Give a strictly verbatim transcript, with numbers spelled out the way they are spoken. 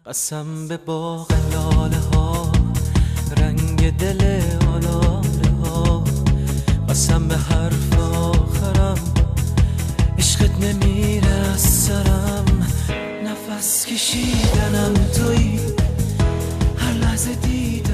قسم به باغ لاله ها، رنگ دل آلاله ها، قسم به حرف آخرم، عشقت نمیره از سرم. نفس کشیدنم تویی، هر لحظه دیدنم